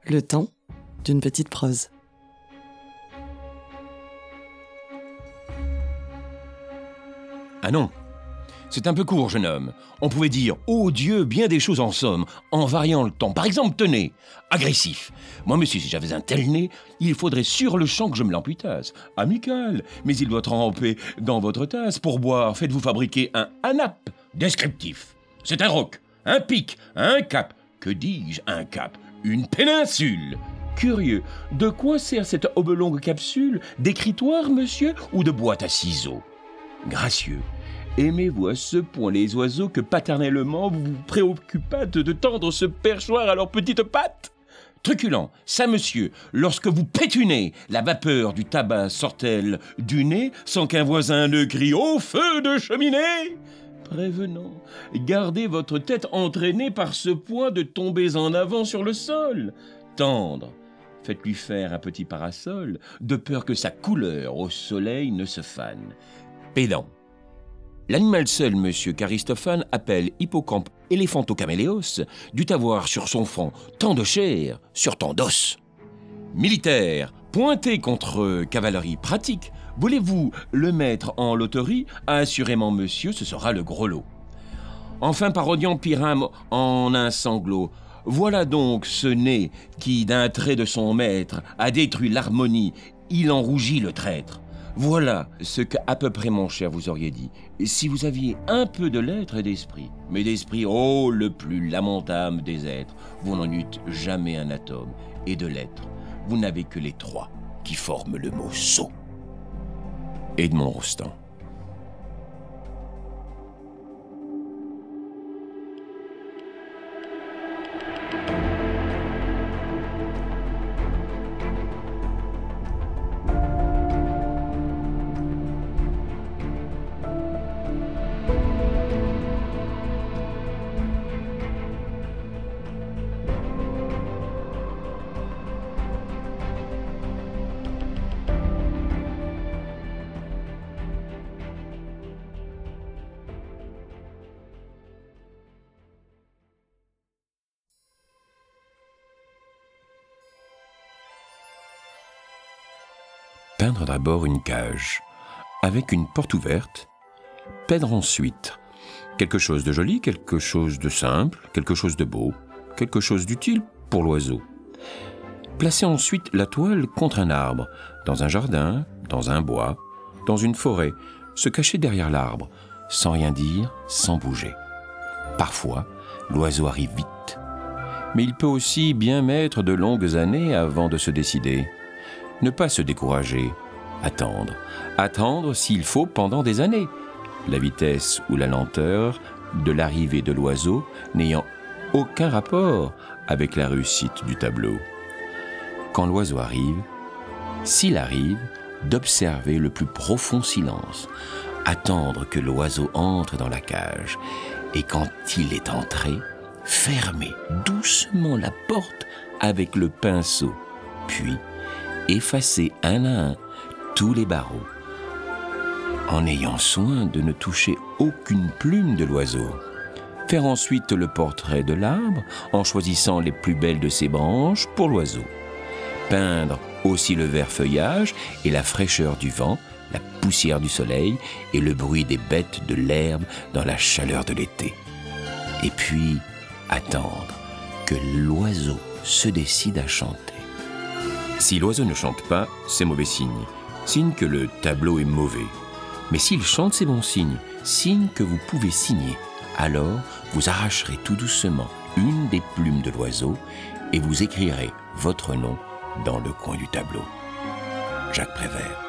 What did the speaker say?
Le temps d'une petite prose. Ah non, c'est un peu court, jeune homme. On pouvait dire « Oh Dieu, bien des choses en somme », en variant le temps. Par exemple, tenez, agressif. Moi, monsieur, si j'avais un tel nez, il faudrait sur le champ que je me l'amputasse. Amical, mais il doit tremper dans votre tasse. Pour boire, faites-vous fabriquer un anap. Descriptif. C'est un roc, un pic, un cap. Que dis-je, un cap? Une péninsule. Curieux, de quoi sert cette oblongue capsule? D'écritoire, monsieur, ou de boîte à ciseaux? Gracieux, aimez-vous à ce point les oiseaux que paternellement vous vous préoccupâtes de tendre ce perchoir à leurs petites pattes? Truculent, ça monsieur, lorsque vous pétunez, la vapeur du tabac sort-elle du nez sans qu'un voisin ne crie « Au feu de cheminée ?» Prévenant, gardez votre tête entraînée par ce point de tomber en avant sur le sol. Tendre, faites-lui faire un petit parasol, de peur que sa couleur au soleil ne se fane. Pédant. L'animal seul, monsieur qu'Aristophane appelle hippocampe éléphantocaméléos, dut avoir sur son front tant de chair sur tant d'os. Militaire, pointé contre cavalerie pratique, voulez-vous le mettre en loterie? Assurément, monsieur, ce sera le gros lot. Enfin, parodiant Pyrame en un sanglot, voilà donc ce nez qui, d'un trait de son maître, a détruit l'harmonie, il en rougit le traître. Voilà ce qu'à peu près, mon cher, vous auriez dit, si vous aviez un peu de lettres et d'esprit. Mais d'esprit, oh, le plus lamentable des êtres, vous n'en eûtes jamais un atome. Et de lettres, vous n'avez que les trois qui forment le mot sot. Edmond Rostand. Peindre d'abord une cage, avec une porte ouverte, peindre ensuite quelque chose de joli, quelque chose de simple, quelque chose de beau, quelque chose d'utile pour l'oiseau. Placer ensuite la toile contre un arbre, dans un jardin, dans un bois, dans une forêt, se cacher derrière l'arbre, sans rien dire, sans bouger. Parfois, l'oiseau arrive vite, mais il peut aussi bien mettre de longues années avant de se décider. Ne pas se décourager, attendre s'il faut pendant des années, la vitesse ou la lenteur de l'arrivée de l'oiseau n'ayant aucun rapport avec la réussite du tableau. Quand l'oiseau arrive, s'il arrive, d'observer le plus profond silence, attendre que l'oiseau entre dans la cage, et quand il est entré, fermer doucement la porte avec le pinceau, puis effacer un à un tous les barreaux, en ayant soin de ne toucher aucune plume de l'oiseau. Faire ensuite le portrait de l'arbre en choisissant les plus belles de ses branches pour l'oiseau. Peindre aussi le vert feuillage et la fraîcheur du vent, la poussière du soleil et le bruit des bêtes de l'herbe dans la chaleur de l'été. Et puis attendre que l'oiseau se décide à chanter. Si l'oiseau ne chante pas, c'est mauvais signe. Signe que le tableau est mauvais. Mais s'il chante, c'est bon signe. Signe que vous pouvez signer. Alors, vous arracherez tout doucement une des plumes de l'oiseau et vous écrirez votre nom dans le coin du tableau. Jacques Prévert.